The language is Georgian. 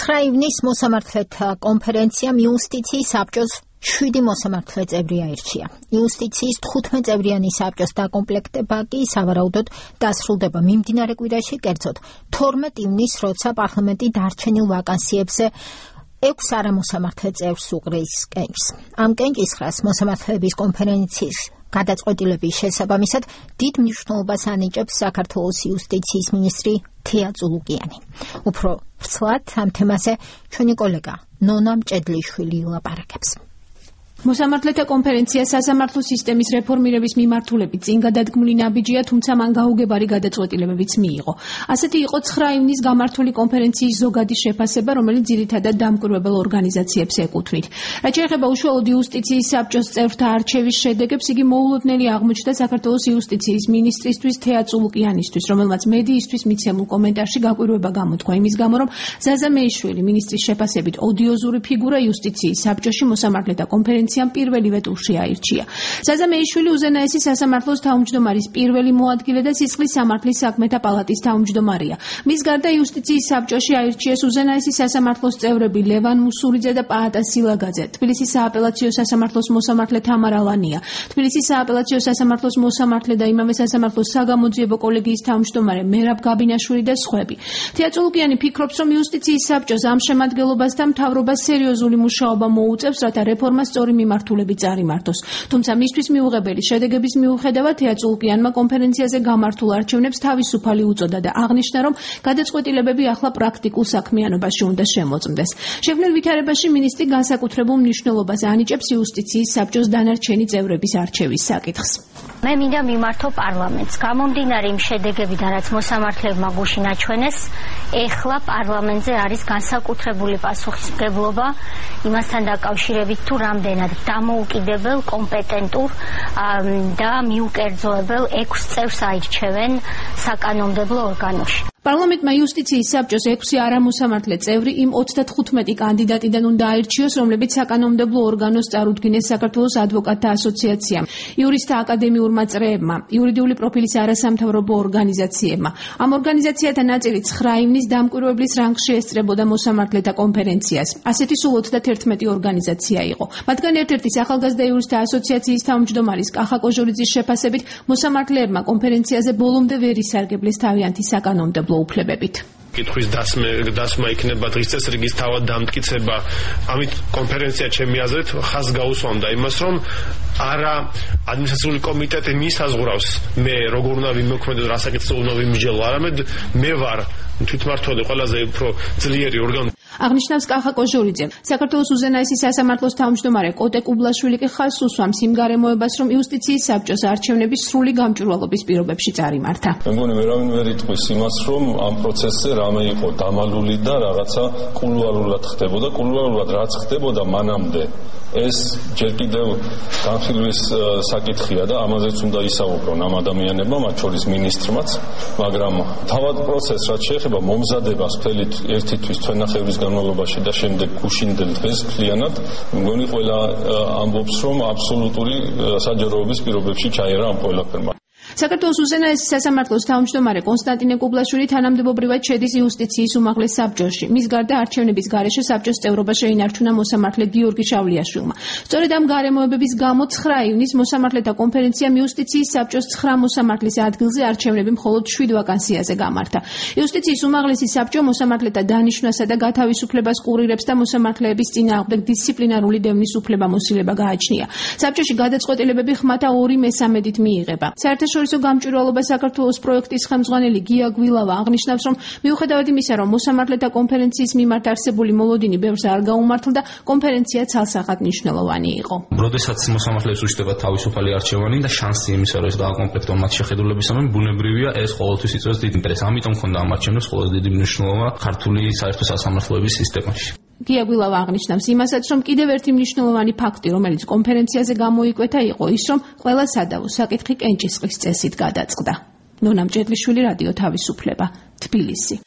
9 ივნის მოსამართლეთა კონფერენციამ იუსტიციის საბჭოს 7 მოსამართლე წევრი აირჩია. იუსტიციის 15 წევრიანი საბჭოს დაკომპლექტება კი სავარაუდოდ დასრულდება მიმდინარე კვირაში, კერძოდ 12 ივნის, როცა პარლამენტი დარჩენილ ვაკანსიებზე 6 არამოსამართლე წევრს უყრის კენჭს. ამ კენჭისყრას მოსამართლეების კონფერენციის გადაწყვეტილების შესაბამისად დიდ მნიშვნელობას ანიჭებს საქართველოს იუსტიციის მინისტრი თია წულუკიანი. უფრო ვრცლად ამ თემაზე ჩვენი კოლეგა ნონა მჭედლიშვილი ილაპარაკებს. მოსამართლეთა კონფერენცია სასამართლო სისტემის რეფორმირების მიმართულებით წინ გადადგმული ნაბიჯია, თუმცა მან გაუგებარი გადაწყვეტილებებიც მიიღო. ასეთი იყო 9 ივნის გამართული კონფერენციის ზოგადი შეფასება, რომელიც ძირითადად დამკვირვებელ ორგანიზაციებს ეკუთვნით. რაც შეეხება უშუალოდ იუსტიციის საბჭოს წევრთა არჩევის შედეგებს, იგი მოულოდნელი აღმოჩნდა საქართველოს იუსტიციის მინისტრისთვის თეა წულუკიანისთვის, რომელმაც მედიისთვის მიცემულ კომენტარში გაკვირვება გამოთქვა იმის გამო, რომ ზაზა მეიშვილი მინისტრის შეფასებით ოდიოზური ფიგურა იუსტიციის საბჭოში მოსამართლეთა კონფერენციამ პირველივე ტურში აირჩია. ზაზა მეიშვილი უზენაესი სასამართლოს თავმჯდომარის პირველი მოადგილე და სისხლის სამართლის საქმეთა პალატის თავმჯდომარია. მის გარდა იუსტიციის საბჭოში აირჩიეს უზენაესი სასამართლოს წევრები ლევან მუსურიძე და პაატა სილაგაძე, თბილისის სააპელაციო სასამართლოს მოსამართლე თამარა ლანია, თბილისის სააპელაციო სასამართლოს მოსამართლე და იმავე სასამართლოს საგამოძიებო კოლეგიის თავმჯდომარე მერაბ გაბინაშვილი და სხვები. თეა წულუკიანი ფიქრობს, რომ იუსტიციის საბჭოს ამ შემადგენლობასთან მთავრობას სერიოზული მუშაობა მოუწევს, რათა რეფორმა სწორი მიმართულებით წარიმართოს. თუმცა მისთვის მიუღებელი შედეგების მიუხედავად თეა წულუკიანმა კონფერენციაზე გამართულ არჩევნებს თავისუფალი უწოდა და აღნიშნა, რომ გადაწყვეტილებები ახლა პრაქტიკულ საქმიანობაში უნდა შემოწმდეს. შექმნილ ვითარებაში მინისტრი განსაკუთრებულ მნიშვნელობას ანიჭებს იუსტიციის საბჭოს დანარჩენი წევრების არჩევის საკითხს. მე მინდა მიმართო პარლამენტს. გამომდინარე იმ შედეგებიდან, რაც მოსამართლებმა გუშინ აჩვენეს, ეხლა პარლამენტზე არის განსაკუთრებული პასუხისმგებლობა იმასთან დაკავშირებით, თუ რამდენად დამოუკიდებელ, კომპეტენტურ და მიუკერძოებელ 6 წევრს აირჩევენ საკანონმდებლო ორგანოში. პარლამენტმა იუსტიციის საბჭოს 6 არამოსამართლე წევრი იმ 35 კანდიდატიდან უნდა აირჩიოს, რომლებიც საკანონმდებლო ორგანოს წარუდგინეს საქართველოს ადვოკატთა ასოციაციამ, იურისტთა აკადემიურმა წრეებმა, იურიდიული პროფილის არასამთავრობო ორგანიზაციებმა. ამ ორგანიზაციათა ნაწილი 9 ივნის დამკვირვებლის რანგში ესწრებოდა მოსამართლეთა კონფერენციას. ასეთი სულ 31 ორგანიზაცია იყო. მათგან ერთ-ერთის ახალგაზრდა იურისტთა ასოციაციის თავმჯდომარის კახა კოჟორიძის შეფასებით, მოსამართლეებმა კონფერენციაზე ბოლომდე ვერ ისარგებლეს თავიანთი საკანონმდებლო უფლებებით. კითხვის დასმა იქნება დღის წესრიგის თავად დამტკიცება. ამით კონფერენცია ჩემი აზრით ხაზს გაუსვამდა იმას, რომ არა ადმინისტრაციული კომიტეტი მისაზღვრავს მე როგორ უნდა ვიმოქმედო, რა საკითხზე უნდა ვიმსჯელო, არამედ მე ვარ თვითმმართველი ყველაზე უფრო ძლიერი ორგანო. აღნიშნავს კახა კოჟორიძე. საქართველოს უზენაესი სასამართლოს თავმჯდომარე კოტე კუბლაშვილი კი ხაზს უსვამს იმ გარემოებას, რომ იუსტიციის საბჭოს არჩევნების სრული გამჭვირვალობის პირობებში წარიმართა. მე მგონი ვერავინ ვერ იტყვის იმას, რომ ამ პროცესზე რამე იყო დამალული და რაღაცა კულუარულად ხდებოდა. კულუარულად რაც ხდებოდა მანამდე ეს ჯერ კიდევ განხილვის საკითხია და ამაზეც უნდა ისაუბრონ ამ ადამიანებმა, მათ შორის მინისტრმაც, მაგრამ თავად პროცესს რაც შეეხება მომზადებას მთელი ერთი თვის თვენახევრის განმავლობაში და შემდეგ გუშინდელ დღეს მთლიანად, მგონი ყველა ამბობს, რომ აბსოლუტური საჯაროების პირობებში ჩაერა ამ ყველაფერმა. საქართველოს უზენაესი სასამართლოს თავმჯდომარე კონსტანტინე კუბლაშვილი თანამდებობრივად შედის იუსტიციის უმაღლეს საბჭოში. მის გარდა არჩევნების გარეშე საბჭოს წევრობა შეინარჩუნა მოსამართლე გიორგი შავლიაშვილმა. სწორედ ამ გარემოებების გამო 9 ივნის მოსამართლეთა კონფერენციამ იუსტიციის საბჭოს 9 მოსამართლის ადგილზე არჩევნები მხოლოდ 7 ვაკანსიაზე გამართა. იუსტიციის უმაღლესი საბჭო მოსამართლეთა დანიშვნასა და გათავისუფლებას ყურირებს და მოსამართლეების წინააღმდეგ დისციპლინარული დევნის უფლებამოსილება გააჩნია. საბჭოში გადაწყვეტილებები ხმათა 2/3-ით მიიღება. საერთაშორისო გამჭვირვალობა საქართველოს პროექტის ხელმძღვანელი გია გვილავა აღნიშნავს, რომ მიუხედავად იმისა, რომ მოსამართლეთა კონფერენციის მიმართ არსებული მოლოდინი ბევრს არ გაუმართლდა, კონფერენცია ცალსახად მნიშვნელოვანი იყო. როდესაც მოსამართლეებს უშდება თავისუფალი არჩევანი და შანსი იმისა, რომ ეს გააკომპლექტონ მათ შეხედულებისამე, ბუნებრივია ეს ყოველთვის იწვევს დიდ ინტერესს. ამიტომ ქონდა ამ არჩევნებს ყველაზე დიდი მნიშვნელობა ქართული საერთო სასამართლოების სისტემაში. გია გვილავა აღნიშნავს იმასაც, რომ კიდევ ერთი მნიშვნელოვანი ფაქტი, რომელიც კონფერენციაზე გამოიკვეთა, იყო ის, რომ ყველა სადავო საკითხი კენჭისყრის წესით გადაწყდა. ნონა მჭედლიშვილი, რადიო თავისუფლება, თბილისი.